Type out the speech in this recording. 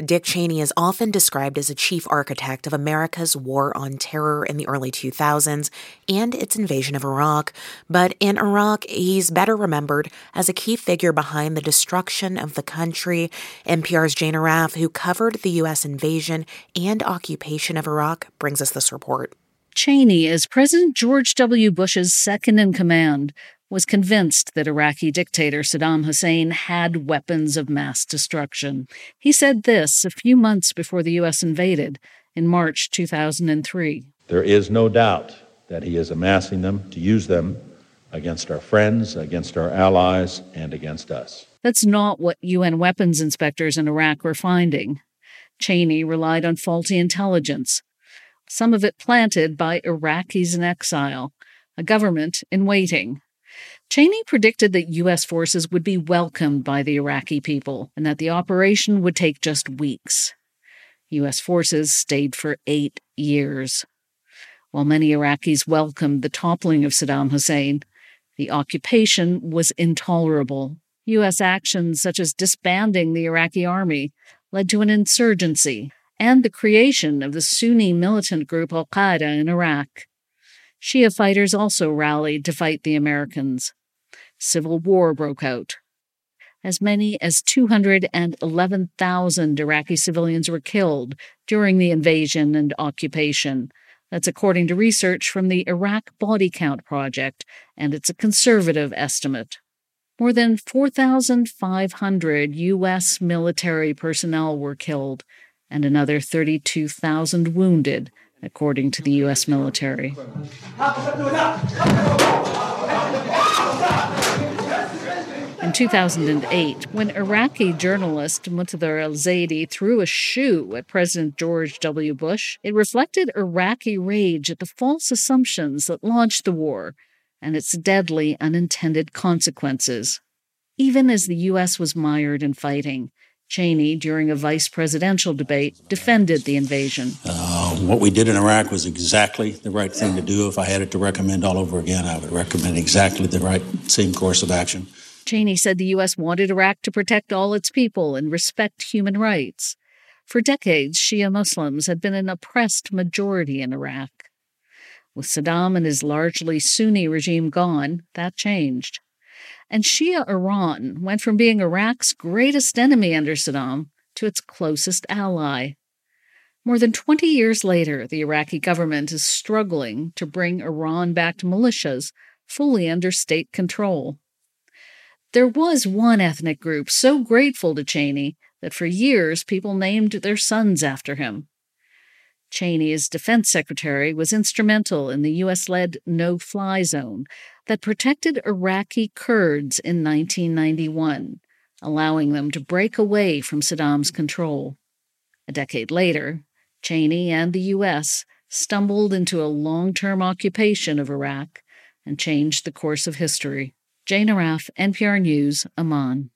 Dick Cheney is often described as a chief architect of America's war on terror in the early 2000s and its invasion of Iraq. But in Iraq, he's better remembered as a key figure behind the destruction of the country. NPR's Jane Arraf, who covered the U.S. invasion and occupation of Iraq, brings us this report. Cheney, as President George W. Bush's second-in-command, was convinced that Iraqi dictator Saddam Hussein had weapons of mass destruction. He said this a few months before the U.S. invaded in March 2003. There is no doubt that he is amassing them to use them against our friends, against our allies, and against us. That's not what UN weapons inspectors in Iraq were finding. Cheney relied on faulty intelligence, some of it planted by Iraqis in exile, a government in waiting. Cheney predicted that U.S. forces would be welcomed by the Iraqi people and that the operation would take just weeks. U.S. forces stayed for 8 years. While many Iraqis welcomed the toppling of Saddam Hussein, the occupation was intolerable. U.S. actions such as disbanding the Iraqi army led to an insurgency and the creation of the Sunni militant group al-Qaeda in Iraq. Shia fighters also rallied to fight the Americans. Civil war broke out. As many as 211,000 Iraqi civilians were killed during the invasion and occupation. That's according to research from the Iraq Body Count Project, and it's a conservative estimate. More than 4,500 U.S. military personnel were killed, and another 32,000 wounded, according to the U.S. military. In 2008, when Iraqi journalist Muntadhar al-Zaidi threw a shoe at President George W. Bush, it reflected Iraqi rage at the false assumptions that launched the war and its deadly unintended consequences. Even as the U.S. was mired in fighting, Cheney, during a vice presidential debate, defended the invasion. What we did in Iraq was exactly the right thing to do. If I had it to recommend all over again, I would recommend exactly the right same course of action. Cheney said the U.S. wanted Iraq to protect all its people and respect human rights. For decades, Shia Muslims had been an oppressed majority in Iraq. With Saddam and his largely Sunni regime gone, that changed. And Shia Iran went from being Iraq's greatest enemy under Saddam to its closest ally. More than 20 years later, the Iraqi government is struggling to bring Iran-backed militias fully under state control. There was one ethnic group so grateful to Cheney that for years people named their sons after him. Cheney, as defense secretary, was instrumental in the U.S.-led no-fly zone that protected Iraqi Kurds in 1991, allowing them to break away from Saddam's control. A decade later, Cheney and the U.S. stumbled into a long-term occupation of Iraq and changed the course of history. Jane Arraf, NPR News, Amman.